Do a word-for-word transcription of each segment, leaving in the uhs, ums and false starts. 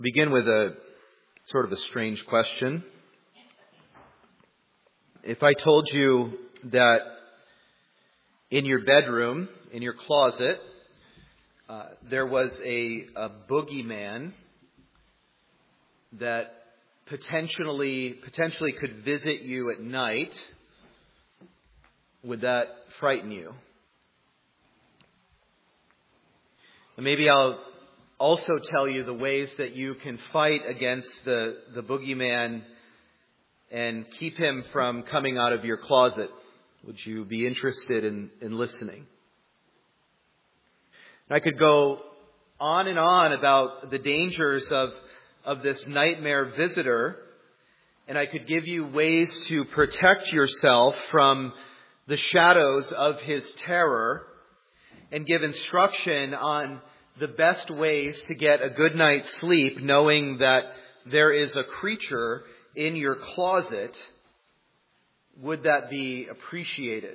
Begin with a sort of a strange question. If I told you that in your bedroom, in your closet, uh, there was a, a boogeyman that potentially potentially could visit you at night, would that frighten you? And maybe I'll also tell you the ways that you can fight against the, the boogeyman and keep him from coming out of your closet. Would you be interested in, in listening? I could go on and on about the dangers of, of this nightmare visitor, and I could give you ways to protect yourself from the shadows of his terror and give instruction on the best ways to get a good night's sleep, knowing that there is a creature in your closet. Would that be appreciated?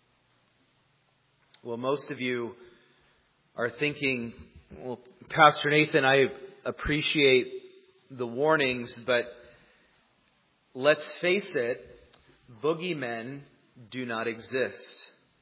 Well, most of you are thinking, well, Pastor Nathan, I appreciate the warnings, but let's face it, boogeymen do not exist.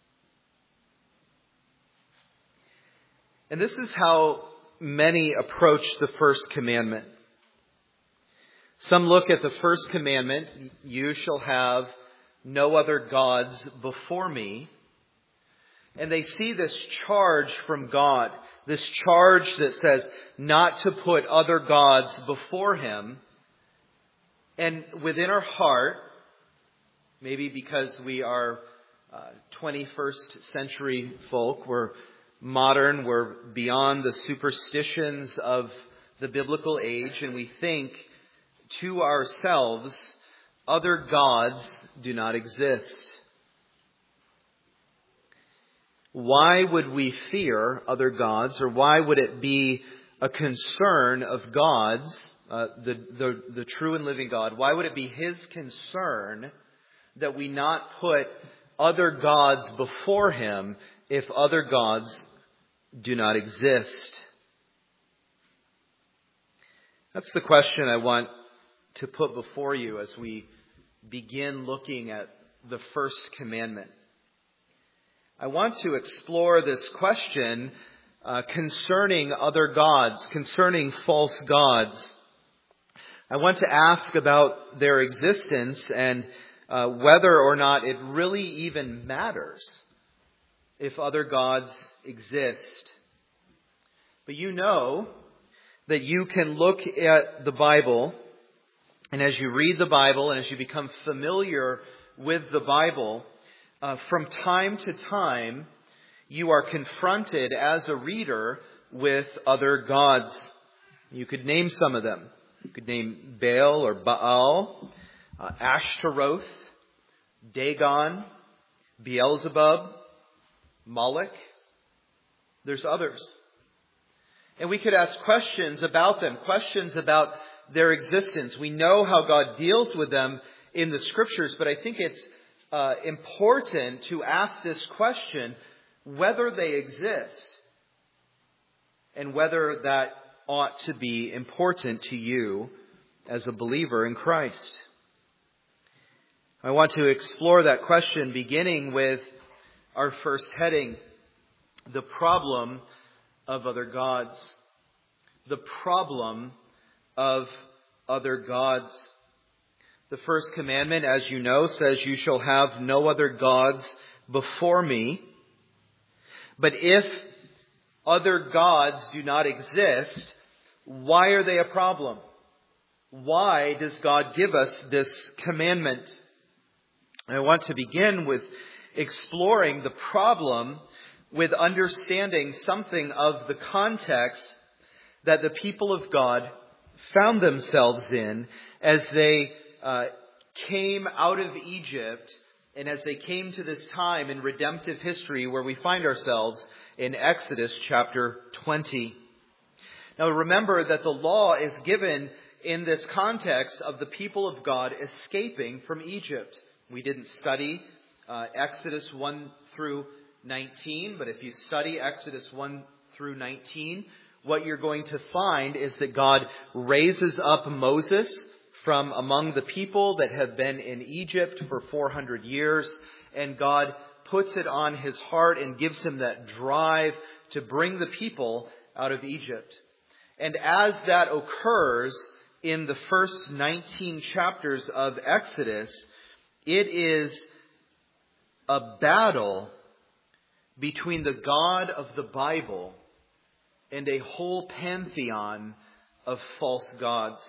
And this is how many approach the first commandment. Some look at the first commandment, you shall have no other gods before me. And they see this charge from God, this charge that says not to put other gods before Him. And within our heart, maybe because we are uh, twenty-first century folk, we're modern, we're beyond the superstitions of the biblical age, and we think to ourselves, other gods do not exist. Why would we fear other gods, or why would it be a concern of God's, uh, the, the, the true and living God? Why would it be His concern that we not put other gods before Him if other gods do not exist? That's the question I want to put before you as we begin looking at the first commandment. I want to explore this question uh, concerning other gods, concerning false gods. I want to ask about their existence and uh, whether or not it really even matters if other gods exist. But you know that you can look at the Bible, and as you read the Bible and as you become familiar with the Bible, uh, from time to time, you are confronted as a reader with other gods. You could name some of them. You could name Baal or Baal, uh, Ashtaroth, Dagon, Beelzebub, Moloch. There's others. And we could ask questions about them, questions about their existence. We know how God deals with them in the Scriptures, but I think it's uh, important to ask this question, whether they exist and whether that ought to be important to you as a believer in Christ. I want to explore that question beginning with our first heading, the problem of other gods. The problem of other gods. The first commandment, as you know, says you shall have no other gods before me. But if other gods do not exist, why are they a problem? Why does God give us this commandment? And I want to begin with exploring the problem with understanding something of the context that the people of God found themselves in as they uh, came out of Egypt and as they came to this time in redemptive history where we find ourselves in Exodus chapter twenty. Now remember that the law is given in this context of the people of God escaping from Egypt. We didn't study uh, Exodus one through nineteen, but if you study Exodus one through nineteen, what you're going to find is that God raises up Moses from among the people that have been in Egypt for four hundred years, and God puts it on his heart and gives him that drive to bring the people out of Egypt. And as that occurs in the first nineteen chapters of Exodus, it is a battle between the God of the Bible and a whole pantheon of false gods.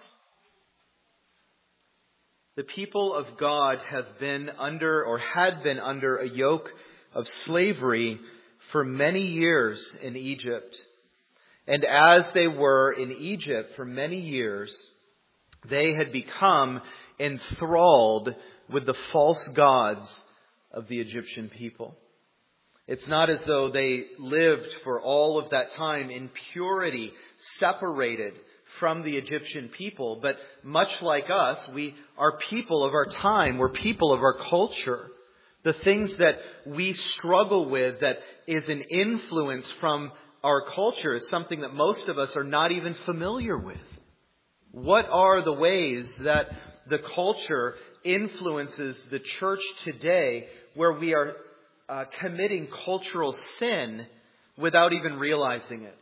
The people of God have been under, or had been under, a yoke of slavery for many years in Egypt. And as they were in Egypt for many years, they had become enthralled with the false gods of the Egyptian people. It's not as though they lived for all of that time in purity, separated from the Egyptian people. But much like us, we are people of our time. We're people of our culture. The things that we struggle with that is an influence from our culture is something that most of us are not even familiar with. What are the ways that the culture influences the church today where we are Uh, committing cultural sin without even realizing it?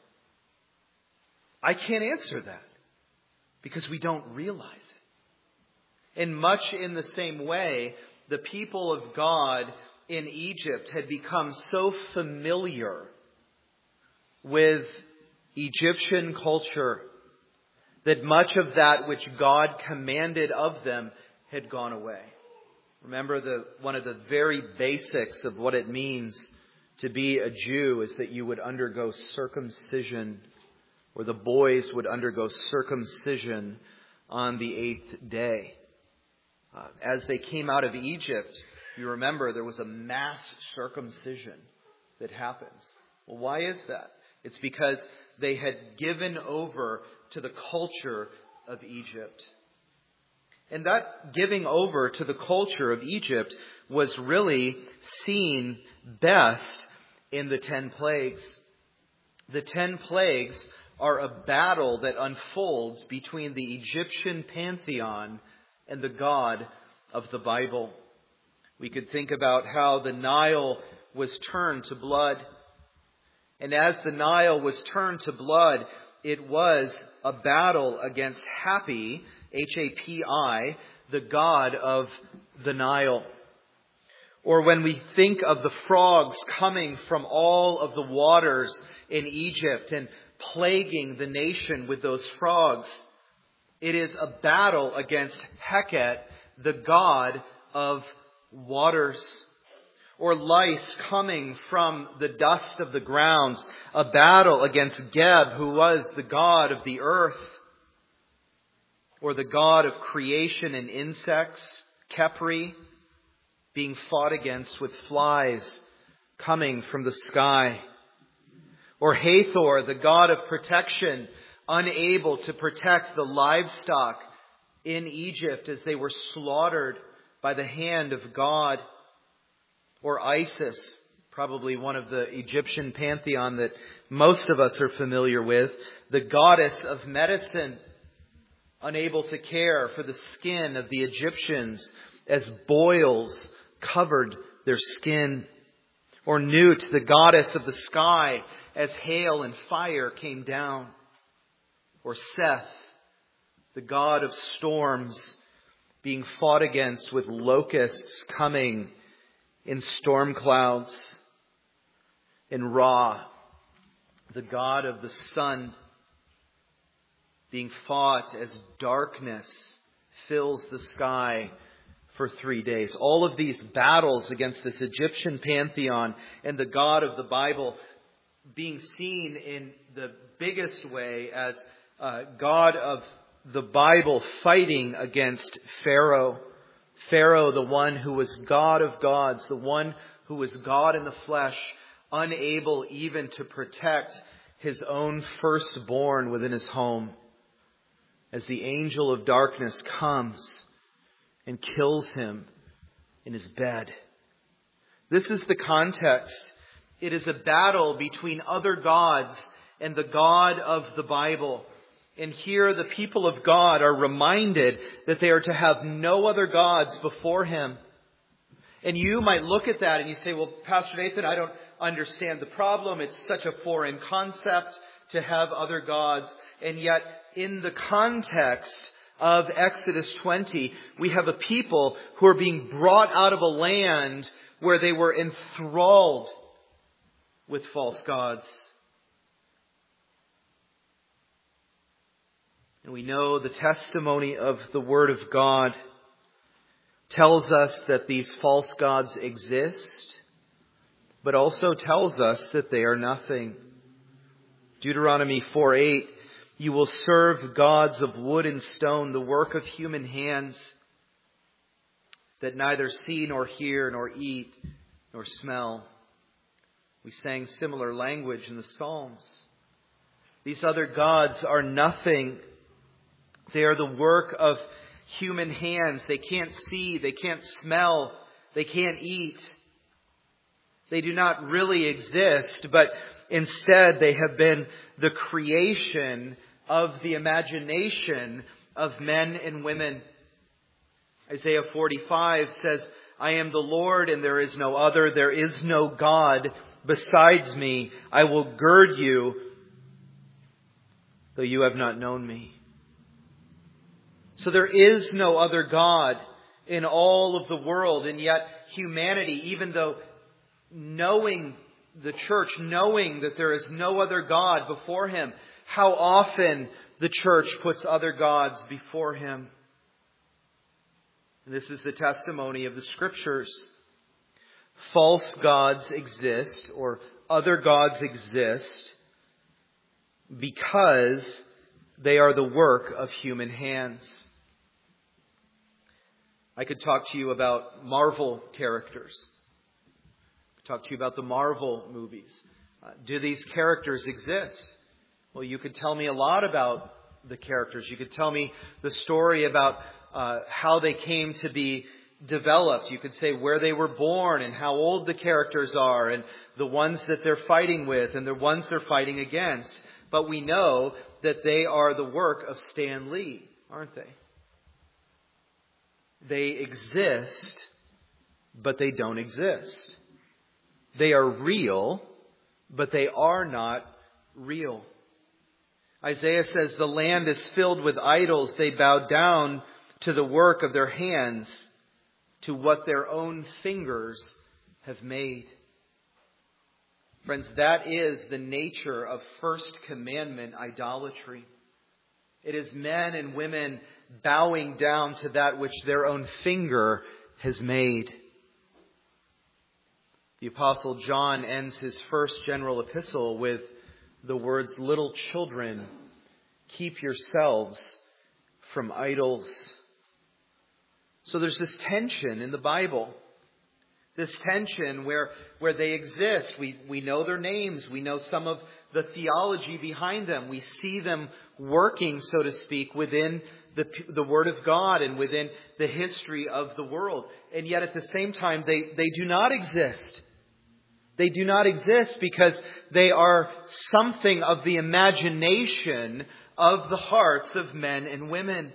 I can't answer that because we don't realize it. And much in the same way, the people of God in Egypt had become so familiar with Egyptian culture that much of that which God commanded of them had gone away. Remember, the one of the very basics of what it means to be a Jew is that you would undergo circumcision, or the boys would undergo circumcision on the eighth day. Uh, as they came out of Egypt, you remember there was a mass circumcision that happens. Well, why is that? It's because they had given over to the culture of Egypt. And that giving over to the culture of Egypt was really seen best in the ten plagues. The ten plagues are a battle that unfolds between the Egyptian pantheon and the God of the Bible. We could think about how the Nile was turned to blood. And as the Nile was turned to blood, it was a battle against Hapi, H A P I, the god of the Nile. Or when we think of the frogs coming from all of the waters in Egypt and plaguing the nation with those frogs, it is a battle against Heket, the god of waters. Or lice coming from the dust of the grounds, a battle against Geb, who was the god of the earth. Or the god of creation and insects, Khepri, being fought against with flies coming from the sky. Or Hathor, the god of protection, unable to protect the livestock in Egypt as they were slaughtered by the hand of God. Or Isis, probably one of the Egyptian pantheon that most of us are familiar with, the goddess of medicine, unable to care for the skin of the Egyptians as boils covered their skin. Or Nut, the goddess of the sky, as hail and fire came down. Or Seth, the god of storms, being fought against with locusts coming in storm clouds. And Ra, the god of the sun, being fought as darkness fills the sky for three days. All of these battles against this Egyptian pantheon and the God of the Bible being seen in the biggest way as uh, God of the Bible fighting against Pharaoh. Pharaoh, the one who was God of gods, the one who was God in the flesh, unable even to protect his own firstborn within his home, as the angel of darkness comes and kills him in his bed. This is the context. It is a battle between other gods and the God of the Bible. And here the people of God are reminded that they are to have no other gods before Him. And you might look at that and you say, well, Pastor Nathan, I don't understand the problem. It's such a foreign concept to have other gods. And yet, in the context of Exodus twenty, we have a people who are being brought out of a land where they were enthralled with false gods. And we know the testimony of the Word of God tells us that these false gods exist, but also tells us that they are nothing. Deuteronomy four eight, you will serve gods of wood and stone, the work of human hands, that neither see nor hear nor eat nor smell. We sang similar language in the Psalms. These other gods are nothing. They are the work of human hands. They can't see, they can't smell, they can't eat. They do not really exist, but instead they have been the creation of the imagination of men and women. Isaiah forty-five says, I am the Lord and there is no other. There is no God besides me. I will gird you, though you have not known me. So there is no other God in all of the world. And yet humanity, even though knowing the church, knowing that there is no other God before Him, how often the church puts other gods before Him. And this is the testimony of the Scriptures. False gods exist, or other gods exist, because they are the work of human hands. I could talk to you about Marvel characters. I could talk to you about the Marvel movies. Uh, do these characters exist? Well, you could tell me a lot about the characters. You could tell me the story about uh, how they came to be developed. You could say where they were born and how old the characters are and the ones that they're fighting with and the ones they're fighting against. But we know that they are the work of Stan Lee, aren't they? They exist, but they don't exist. They are real, but they are not real. Isaiah says, the land is filled with idols. They bow down to the work of their hands, to what their own fingers have made. Friends, that is the nature of First Commandment idolatry. It is men and women bowing down to that which their own finger has made. The Apostle John ends his first general epistle with the words, little children, keep yourselves from idols. So there's this tension in the Bible. This tension where, where they exist. We, we know their names. We know some of the theology behind them. We see them working, so to speak, within the, the Word of God and within the history of the world. And yet at the same time, they, they do not exist. They do not exist because they are something of the imagination of the hearts of men and women.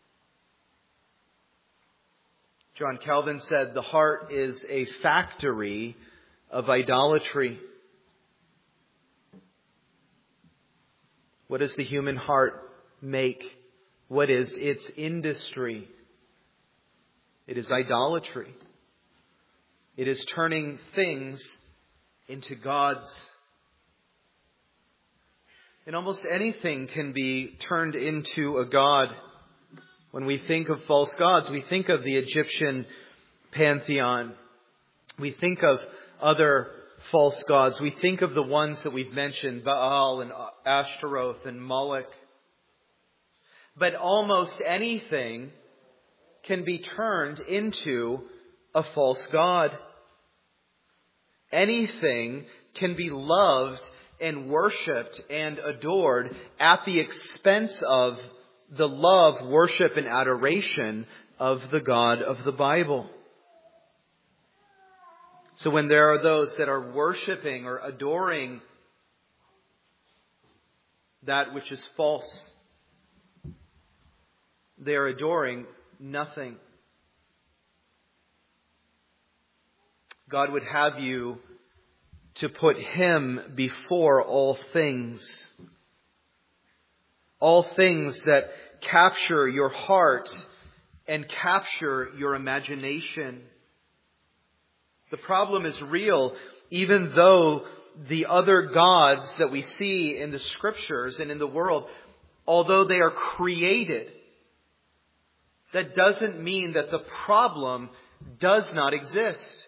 John Calvin said, the heart is a factory of idolatry. What does the human heart make? What is its industry? It is idolatry. It is turning things into gods. And almost anything can be turned into a god. When we think of false gods, we think of the Egyptian pantheon. We think of other false gods. We think of the ones that we've mentioned, Baal and Ashtaroth and Moloch. But almost anything can be turned into a false god. Anything can be loved and worshipped and adored at the expense of the love, worship, and adoration of the God of the Bible. So when there are those that are worshiping or adoring that which is false. They are adoring nothing. God would have you to put Him before all things. All things that capture your heart and capture your imagination. The problem is real, even though the other gods that we see in the Scriptures and in the world, although they are created, that doesn't mean that the problem does not exist.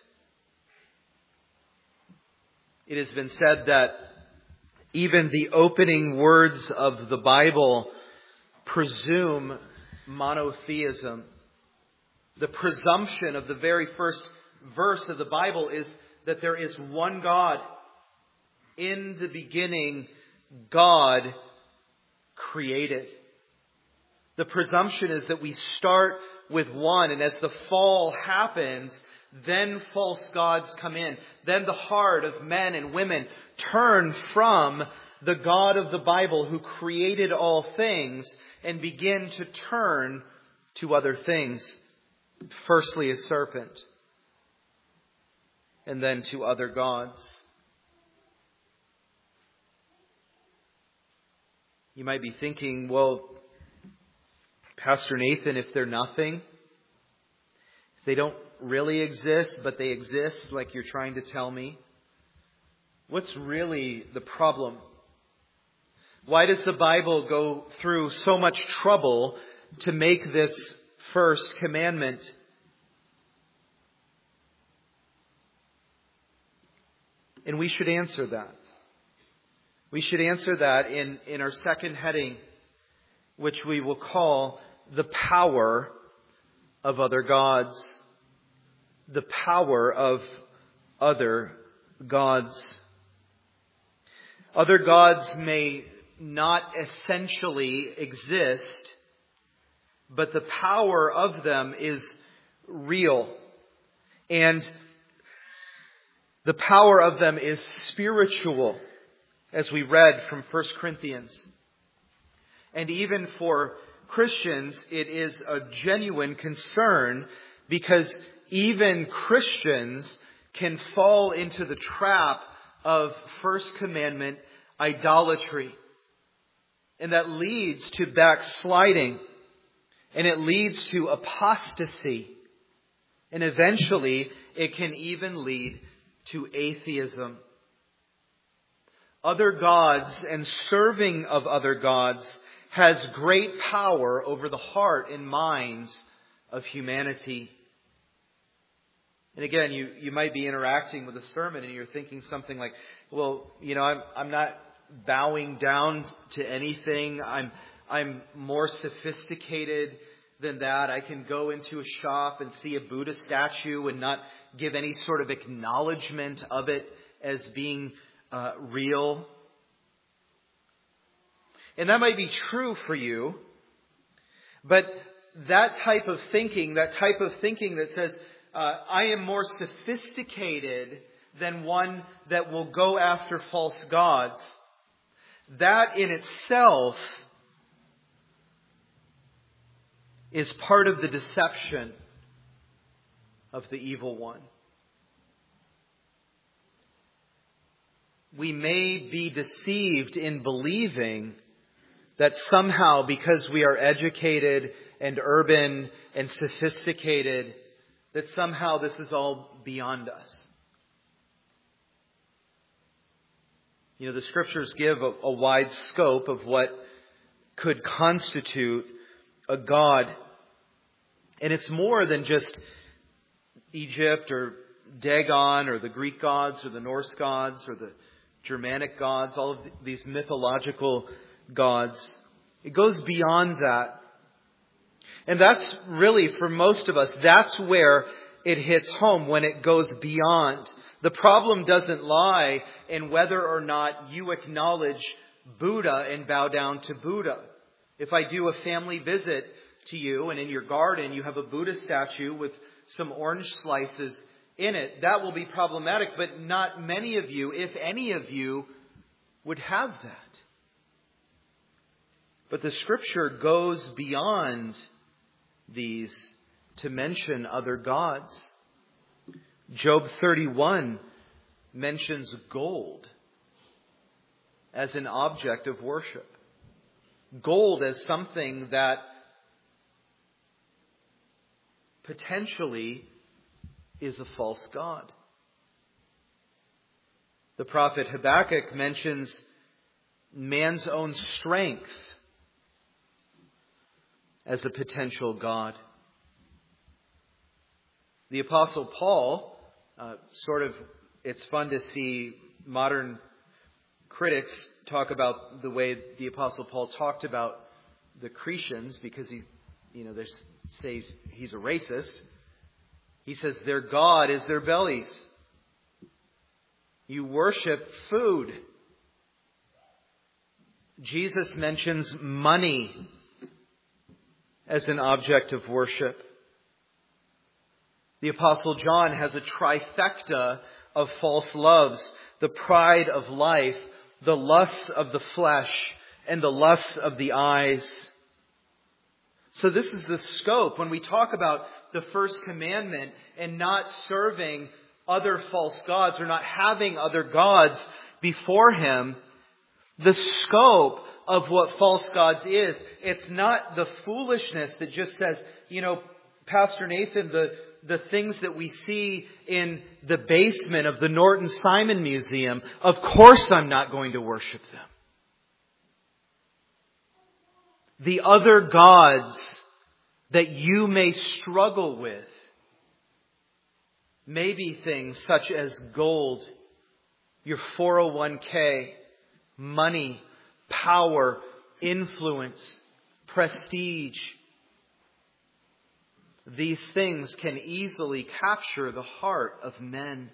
It has been said that even the opening words of the Bible presume monotheism. The presumption of the very first verse of the Bible is that there is one God. In the beginning, God created. The presumption is that we start with one, and as the fall happens, then false gods come in. Then the heart of men and women turn from the God of the Bible who created all things and begin to turn to other things. Firstly, a serpent, and then to other gods. You might be thinking, well, Pastor Nathan, if they're nothing, if they don't really exist, but they exist like you're trying to tell me, what's really the problem? Why does the Bible go through so much trouble to make this first commandment? And we should answer that. We should answer that in, in our second heading, which we will call the power of other gods. The power of other gods. Other gods may not essentially exist, but the power of them is real. And the power of them is spiritual, as we read from First Corinthians. And even for Christians, it is a genuine concern, because even Christians can fall into the trap of First Commandment idolatry. And that leads to backsliding. And it leads to apostasy. And eventually, it can even lead to atheism. Other gods and serving of other gods has great power over the heart and minds of humanity. And again, you, you might be interacting with a sermon and you're thinking something like, well, you know, I'm, I'm not bowing down to anything. I'm, I'm more sophisticated than that. I can go into a shop and see a Buddha statue and not give any sort of acknowledgement of it as being uh, real. And that might be true for you, but that type of thinking, that type of thinking that says, uh, I am more sophisticated than one that will go after false gods, that in itself is part of the deception of the evil one. We may be deceived in believing that somehow, because we are educated and urban and sophisticated, that somehow this is all beyond us. You know, the Scriptures give a, a wide scope of what could constitute a god. And it's more than just Egypt or Dagon or the Greek gods or the Norse gods or the Germanic gods, all of these mythological gods. It goes beyond that. And that's really, for most of us, that's where it hits home, when it goes beyond. The problem doesn't lie in whether or not you acknowledge Buddha and bow down to Buddha. If I do a family visit to you and in your garden you have a Buddha statue with some orange slices in it, that will be problematic, but not many of you, if any of you, would have that. But the Scripture goes beyond these to mention other gods. Job thirty-one mentions gold as an object of worship. Gold as something that potentially is a false god. The prophet Habakkuk mentions man's own strength as a potential god. The Apostle Paul, uh, sort of, it's fun to see modern critics talk about the way the Apostle Paul talked about the Cretians, because he, you know, they say he's a racist. He says their god is their bellies. You worship food. Jesus mentions money as an object of worship. The Apostle John has a trifecta of false loves: the pride of life, the lusts of the flesh, and the lusts of the eyes. So this is the scope. When we talk about the first commandment and not serving other false gods or not having other gods before Him, the scope of what false gods is, it's not the foolishness that just says, you know, Pastor Nathan, the, the things that we see in the basement of the Norton Simon Museum, of course I'm not going to worship them. The other gods that you may struggle with may be things such as gold, your four oh one k, money, power, influence, prestige. These things can easily capture the heart of men.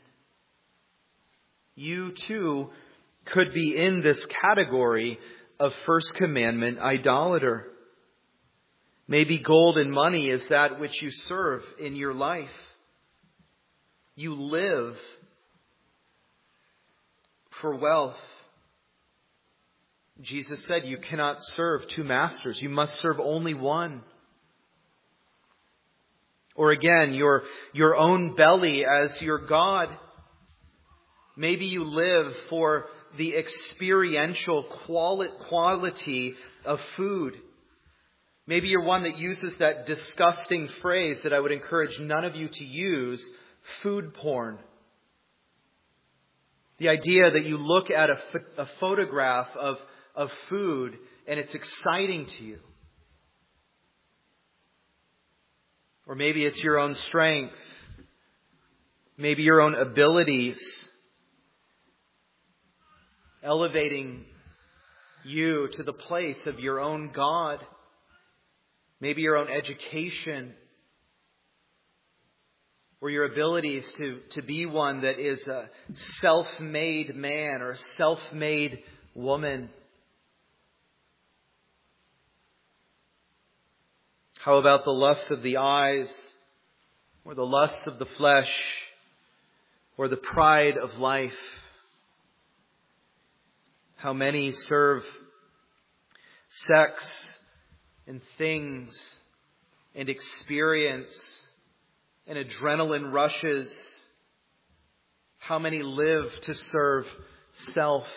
You too could be in this category of first commandment idolater. Maybe gold and money is that which you serve in your life. You live for wealth. Jesus said you cannot serve two masters. You must serve only one. Or again, your, your own belly as your God. Maybe you live for the experiential quality of food. Maybe you're one that uses that disgusting phrase that I would encourage none of you to use, food porn. The idea that you look at a, ph- a photograph of, of food and it's exciting to you. Or maybe it's your own strength. Maybe your own abilities. Elevating you to the place of your own God. Maybe your own education. Or your abilities to, to be one that is a self-made man or a self-made woman. How about the lusts of the eyes, or the lusts of the flesh, or the pride of life? How many serve sex and things and experience and adrenaline rushes? How many live to serve self?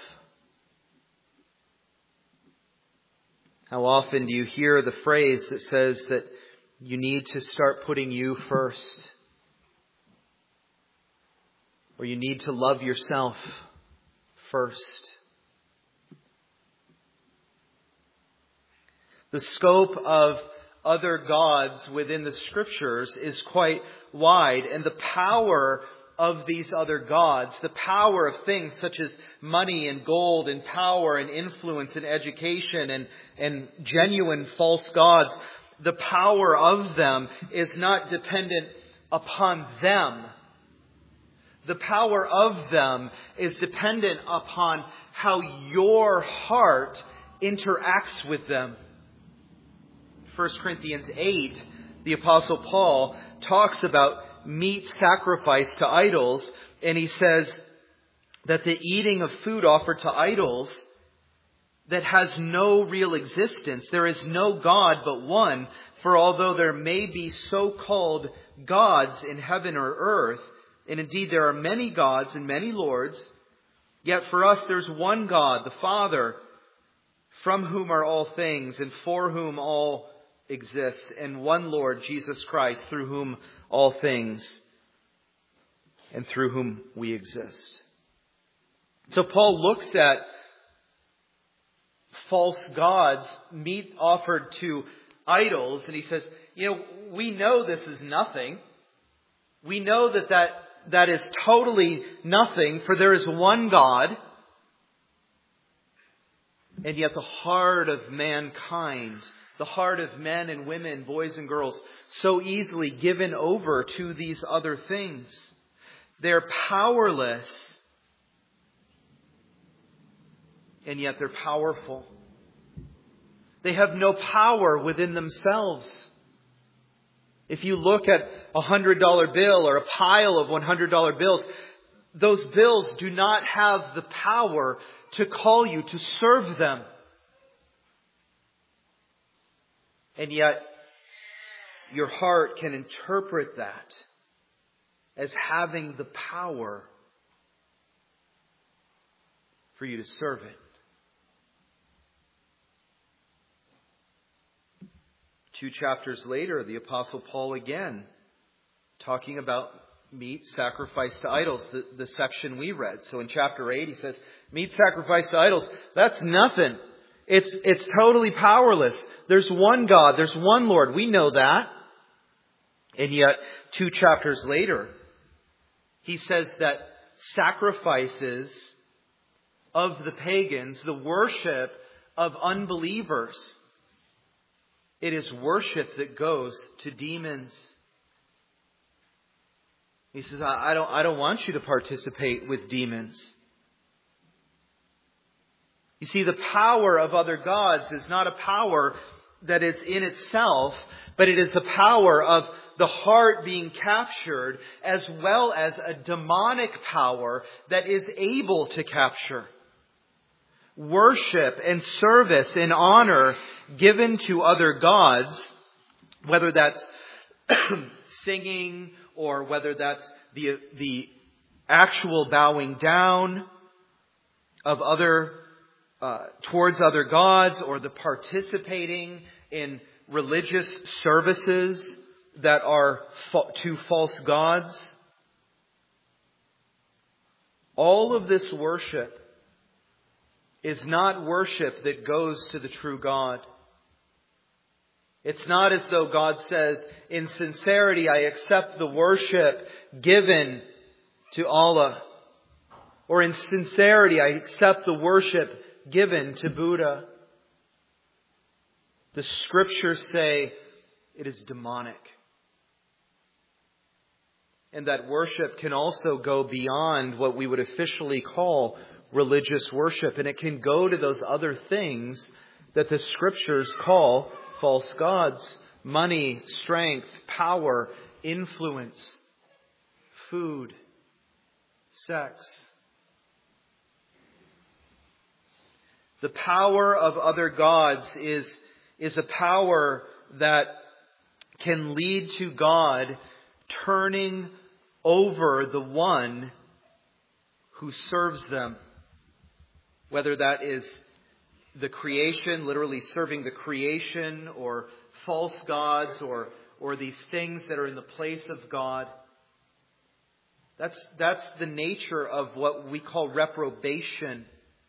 How often do you hear the phrase that says that you need to start putting you first? Or you need to love yourself first? The scope of other gods within the Scriptures is quite wide, and the power of these other gods, the power of things such as money and gold and power and influence and education and, and genuine false gods, the power of them is not dependent upon them. The power of them is dependent upon how your heart interacts with them. First Corinthians eight, the Apostle Paul talks about meat sacrificed to idols, and he says that the eating of food offered to idols that has no real existence. There is no God but one. For although there may be so-called gods in heaven or earth, and indeed there are many gods and many lords, yet for us there's one God, the Father, from whom are all things and for whom all exists, and one Lord, Jesus Christ, through whom all things and through whom we exist. So Paul looks at false gods, meat offered to idols, and he says, you know, we know this is nothing. We know that that, that is totally nothing, for there is one God. And yet the heart of mankind, the heart of men and women, boys and girls, so easily given over to these other things. They're powerless, and yet they're powerful. They have no power within themselves. If you look at a one hundred dollar bill or a pile of one hundred dollar bills, those bills do not have the power to call you to serve them. And yet, your heart can interpret that as having the power for you to serve it. Two chapters later, the Apostle Paul again, talking about meat sacrificed to idols, the, the section we read. So in chapter eight, he says, meat sacrificed to idols, that's nothing. It's, it's totally powerless. There's one God, there's one Lord. We know that. And yet, two chapters later, he says that sacrifices of the pagans, the worship of unbelievers, it is worship that goes to demons. He says, I don't, I don't want you to participate with demons. You see, the power of other gods is not a power that is in itself, but it is the power of the heart being captured, as well as a demonic power that is able to capture. Worship and service and honor given to other gods, whether that's singing or whether that's the, the actual bowing down of other uh, towards other gods, or the participating in religious services that are fa- to false gods. All of this worship is not worship that goes to the true God. It's not as though God says, in sincerity, I accept the worship given to Allah. Or in sincerity, I accept the worship given to Buddha. The Scriptures say it is demonic. And that worship can also go beyond what we would officially call religious worship. And it can go to those other things that the Scriptures call false gods. Money, strength, power, influence, food, sex. The power of other gods is, is a power that can lead to God turning over the one who serves them. Whether that is the creation, literally serving the creation, or false gods, or, or these things that are in the place of God. That's, that's the nature of what we call reprobation.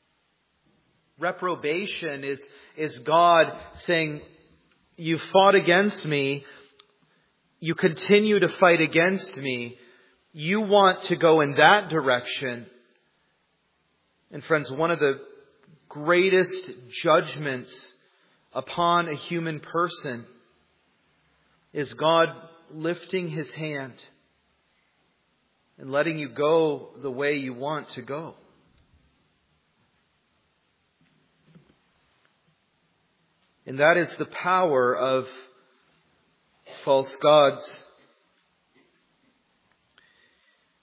Reprobation is, is God saying, you fought against me. You continue to fight against me. You want to go in that direction. And friends, one of the greatest judgments upon a human person is God lifting His hand and letting you go the way you want to go. And that is the power of false gods.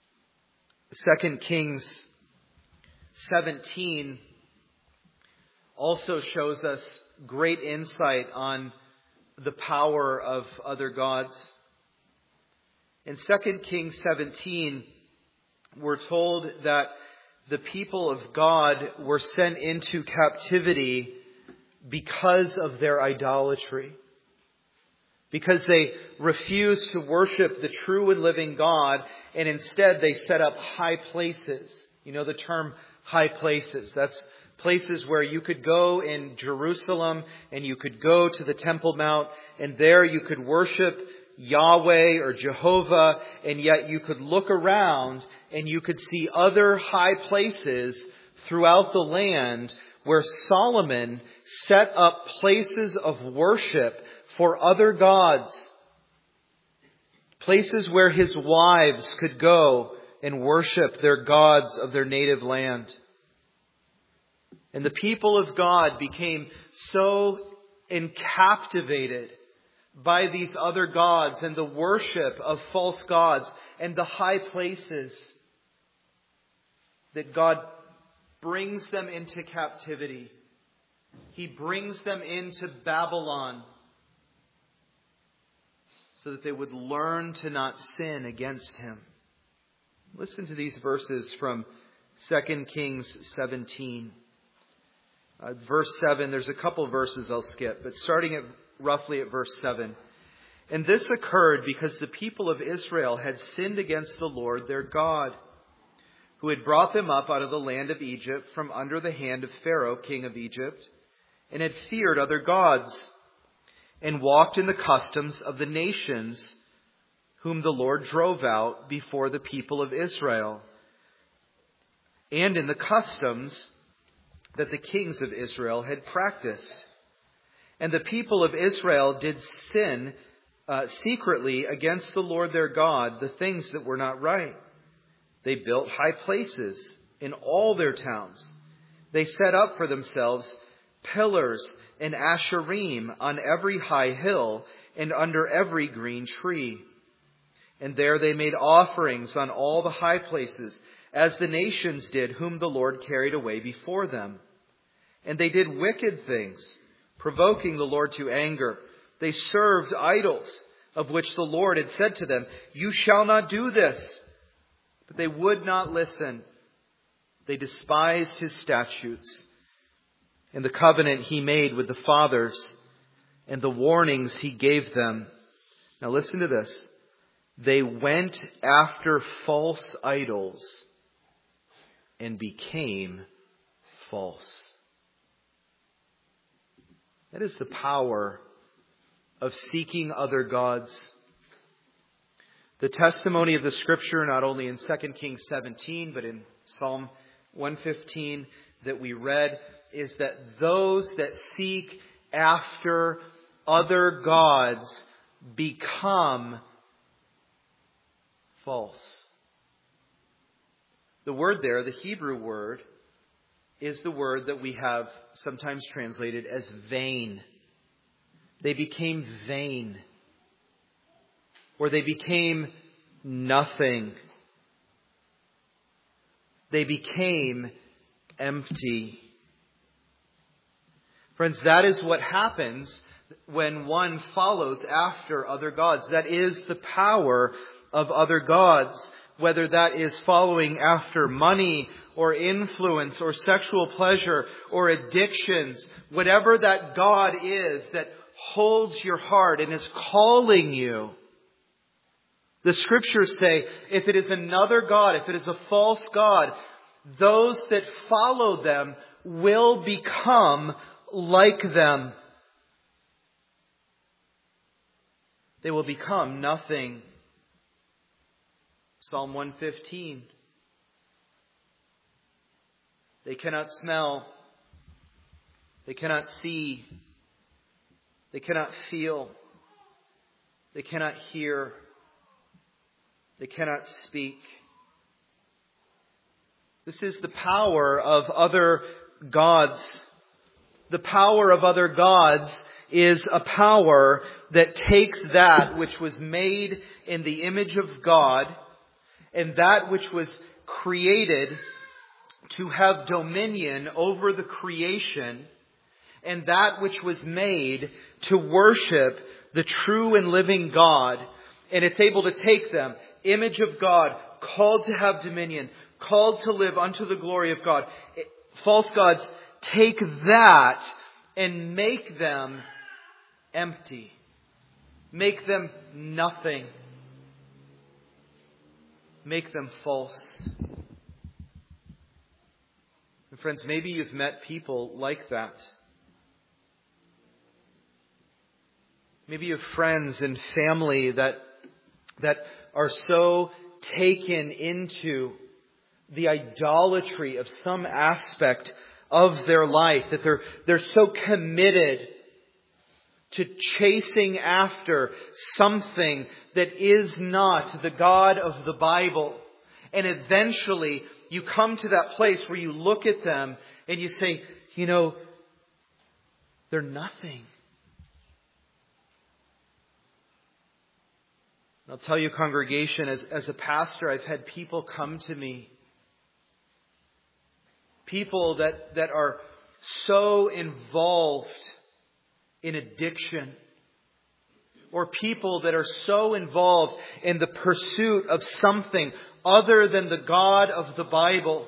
Second Kings seventeen also shows us great insight on the power of other gods. In Second Kings seventeen, we're told that the people of God were sent into captivity because of their idolatry. Because they refused to worship the true and living God, and instead they set up high places. You know the term high places. That's places where you could go in Jerusalem and you could go to the Temple Mount, and there you could worship Yahweh or Jehovah, and yet you could look around and you could see other high places throughout the land where Solomon set up places of worship for other gods. Places where his wives could go and worship their gods of their native land. And the people of God became so encaptivated by these other gods and the worship of false gods and the high places that God brings them into captivity. He brings them into Babylon so that they would learn to not sin against Him. Listen to these verses from Second Kings seventeen. Uh, verse seven, there's a couple verses I'll skip, but starting at roughly at verse seven. And this occurred because the people of Israel had sinned against the Lord their God, who had brought them up out of the land of Egypt from under the hand of Pharaoh, king of Egypt, and had feared other gods, and walked in the customs of the nations whom the Lord drove out before the people of Israel, and in the customs that the kings of Israel had practiced. And the people of Israel did sin uh, secretly against the Lord their God, the things that were not right. They built high places in all their towns. They set up for themselves pillars and asherim on every high hill and under every green tree. And there they made offerings on all the high places, as the nations did, whom the Lord carried away before them. And they did wicked things, provoking the Lord to anger. They served idols, of which the Lord had said to them, "You shall not do this." But they would not listen. They despised His statutes and the covenant He made with the fathers and the warnings He gave them. Now listen to this. They went after false idols and became false. That is the power of seeking other gods. The testimony of the Scripture, not only in Second Kings seventeen, but in Psalm one fifteen that we read, is that those that seek after other gods become false. The word there, the Hebrew word, is the word that we have sometimes translated as vain. They became vain. Or they became nothing. They became empty. Friends, that is what happens when one follows after other gods. That is the power of other gods. Whether that is following after money or influence or sexual pleasure or addictions, whatever that God is that holds your heart and is calling you. The Scriptures say, if it is another God, if it is a false God, those that follow them will become like them. They will become nothing. Psalm one fifteen. They cannot smell. They cannot see. They cannot feel. They cannot hear. They cannot speak. This is the power of other gods. The power of other gods is a power that takes that which was made in the image of God and that which was created to have dominion over the creation, and that which was made to worship the true and living God. And it's able to take them, image of God, called to have dominion, called to live unto the glory of God. False gods take that and make them empty. Make them nothing. Make them false. And friends, maybe you've met people like that. Maybe you have friends and family that, that are so taken into the idolatry of some aspect of their life that they're, they're so committed to chasing after something that is not the God of the Bible. And eventually you come to that place where you look at them and you say, you know, they're nothing. I'll tell you, congregation, as, as a pastor, I've had people come to me. People that, that are so involved in addiction. Or people that are so involved in the pursuit of something other than the God of the Bible.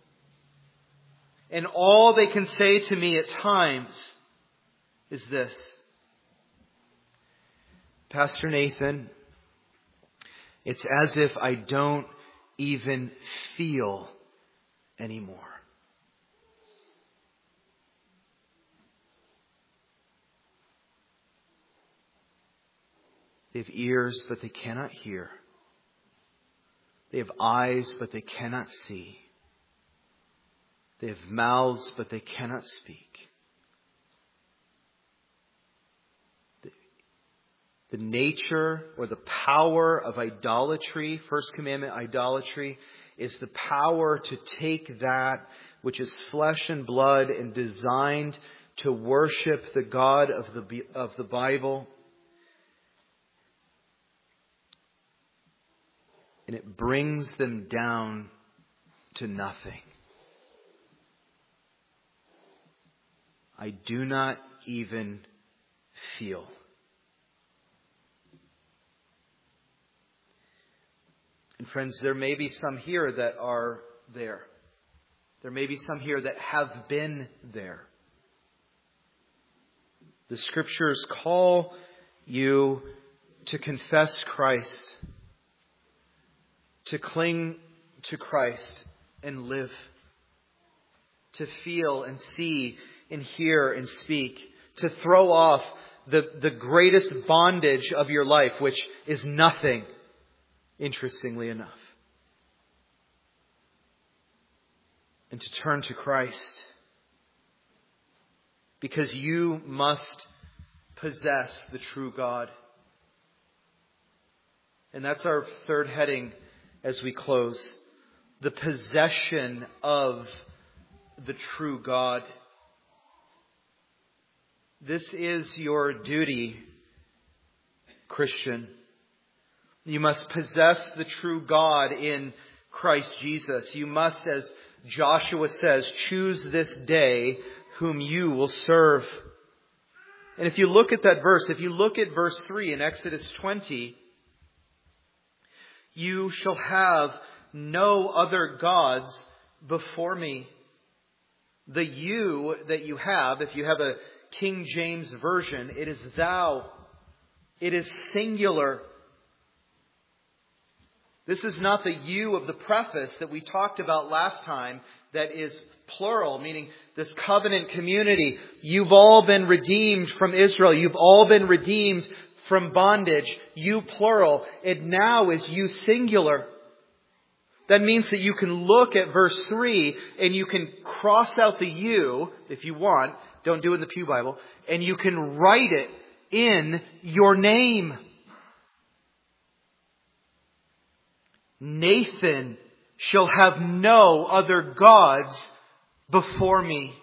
And all they can say to me at times is this: Pastor Nathan, it's as if I don't even feel anymore. They have ears, but they cannot hear. They have eyes, but they cannot see. They have mouths, but they cannot speak. The nature or the power of idolatry, first commandment idolatry, is the power to take that which is flesh and blood and designed to worship the God of the, of the Bible, and it brings them down to nothing. I do not even feel. And friends, there may be some here that are there. There may be some here that have been there. The Scriptures call you to confess Christ, to cling to Christ and live, to feel and see and hear and speak, to throw off the, the greatest bondage of your life, which is nothing, interestingly enough, and to turn to Christ, because you must possess the true God. And that's our third heading as we close: the possession of the true God. This is your duty, Christian. You must possess the true God in Christ Jesus. You must, as Joshua says, choose this day whom you will serve. And if you look at that verse, if you look at verse three in Exodus twenty, you shall have no other gods before me. The you that you have, if you have a King James version, it is thou. It is singular. This is not the you of the preface that we talked about last time that is plural, meaning this covenant community. You've all been redeemed from Israel. You've all been redeemed from bondage. You plural. It now is you singular. That means that you can look at verse three and you can cross out the you if you want. Don't do it in the Pew Bible. And you can write it in your name. Nathan shall have no other gods before me.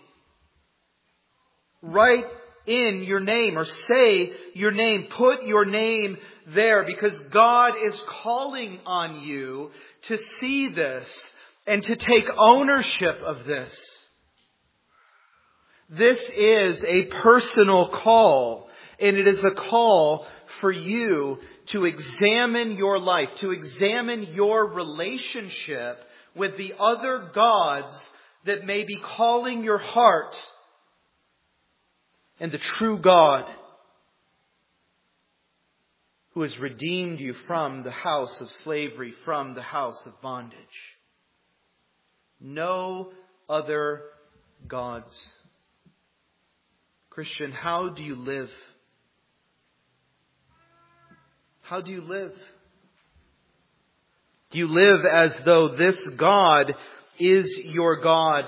Write in your name, or say your name. Put your name there, because God is calling on you to see this and to take ownership of this. This is a personal call, and it is a call for you to examine your life, to examine your relationship with the other gods that may be calling your heart, and the true God who has redeemed you from the house of slavery, from the house of bondage. No other gods. Christian, how do you live? How do you live? Do you live as though this God is your God?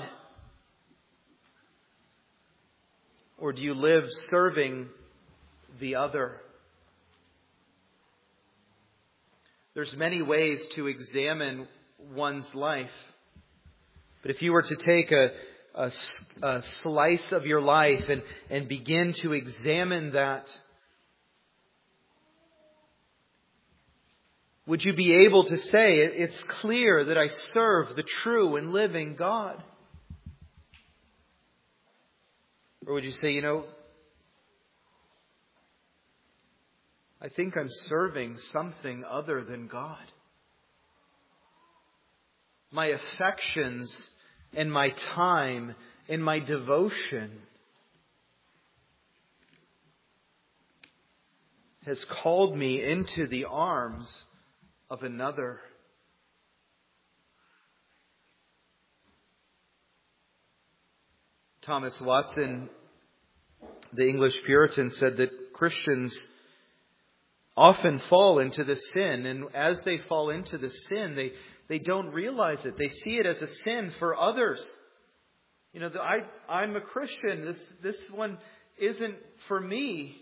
Or do you live serving the other? There's many ways to examine one's life. But if you were to take a, a, a slice of your life and, and begin to examine that, would you be able to say, it's clear that I serve the true and living God? Or would you say, you know, I think I'm serving something other than God. My affections and my time and my devotion has called me into the arms of another. Thomas Watson, the English Puritan, said that Christians often fall into the sin, and as they fall into the sin, they, they don't realize it. They see it as a sin for others. You know, the, I, I'm a Christian. This, this one isn't for me.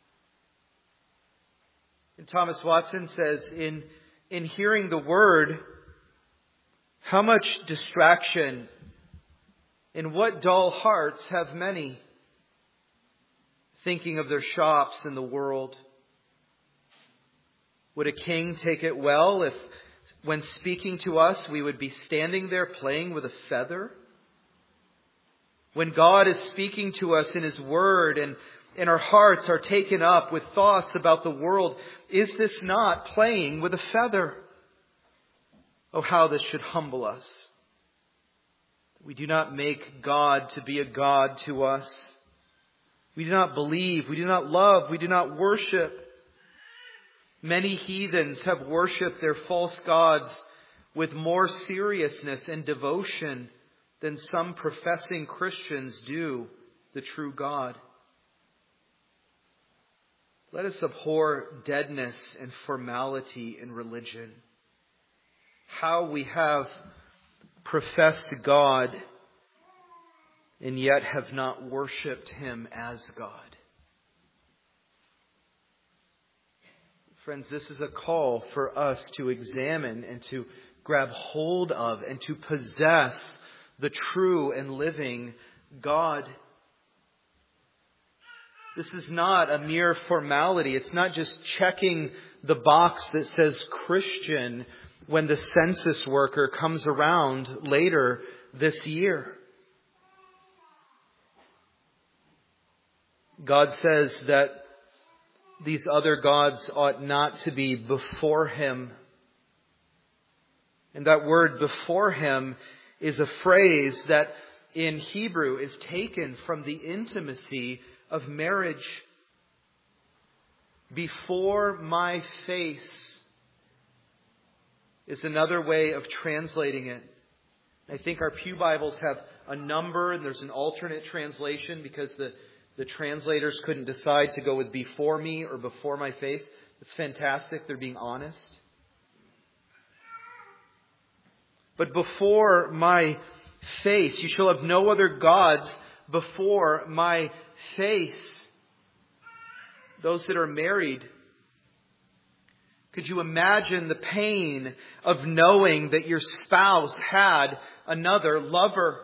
And Thomas Watson says, in, in hearing the word, how much distraction and what dull hearts have many, thinking of their shops in the world. Would a king take it well if, when speaking to us, we would be standing there playing with a feather? When God is speaking to us in His Word and, and our hearts are taken up with thoughts about the world, is this not playing with a feather? Oh, how this should humble us. We do not make God to be a God to us. We do not believe, we do not love, we do not worship. Many heathens have worshipped their false gods with more seriousness and devotion than some professing Christians do the true God. Let us abhor deadness and formality in religion. How we have professed God and yet have not worshipped Him as God. Friends, this is a call for us to examine and to grab hold of and to possess the true and living God. This is not a mere formality. It's not just checking the box that says Christian when the census worker comes around later this year. God says that these other gods ought not to be before Him. And that word before Him is a phrase that in Hebrew is taken from the intimacy of marriage. Before my face is another way of translating it. I think our Pew Bibles have a number, and there's an alternate translation because the The translators couldn't decide to go with before me or before my face. It's fantastic. They're being honest. But before my face, you shall have no other gods before my face. Those that are married, could you imagine the pain of knowing that your spouse had another lover?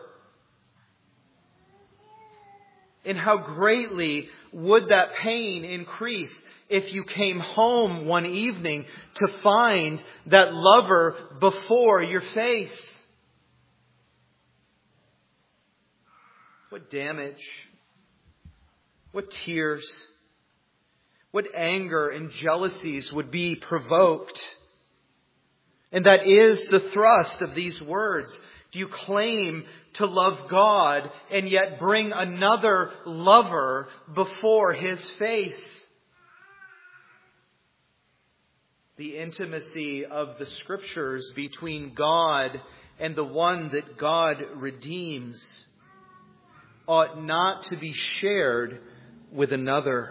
And how greatly would that pain increase if you came home one evening to find that lover before your face? what damage, what tears, what anger and jealousies would be provoked. And that is the thrust of these words. Do you claim to love God and yet bring another lover before His face? The intimacy of the Scriptures between God and the one that God redeems ought not to be shared with another.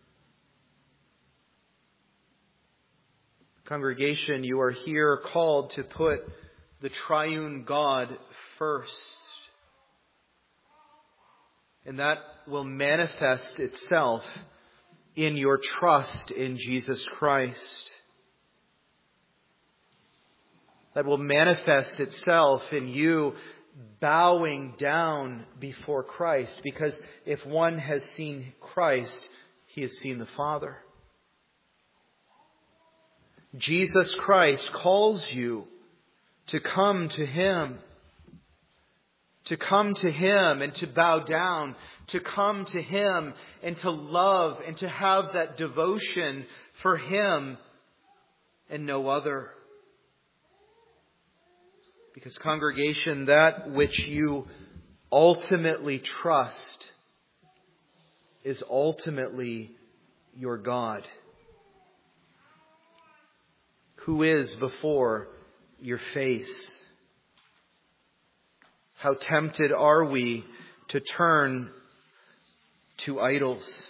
Congregation, you are here called to put the triune God first. And that will manifest itself in your trust in Jesus Christ. That will manifest itself in you bowing down before Christ. Because if one has seen Christ, he has seen the Father. Jesus Christ calls you to come to Him. To come to Him and to bow down. To come to Him and to love and to have that devotion for Him and no other. Because, congregation, that which you ultimately trust is ultimately your God, who is before your face. How tempted are we to turn to idols?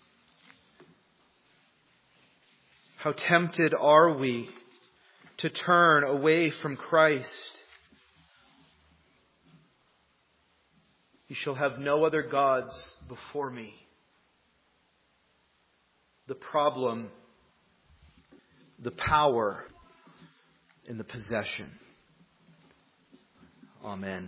How tempted are we to turn away from Christ? You shall have no other gods before me. The problem, the power, and the possession. Amen.